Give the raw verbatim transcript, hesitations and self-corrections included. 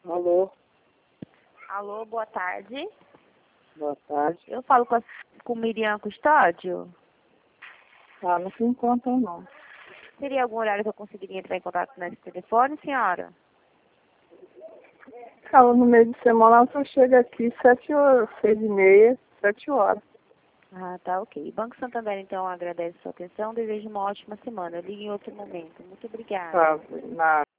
Alô, Alô, boa tarde. boa tarde. Eu falo com, a, com Miriam Custódio. Ah, não se encontra não. Teria algum horário que eu conseguiria entrar em contato nesse telefone, senhora? Ela no meio de semana só chega aqui sete horas, seis e meia, sete horas. Ah, tá, ok. Banco Santander, então, agradece a sua atenção. Desejo uma ótima semana. Ligue em outro momento. Muito obrigada. Tá, na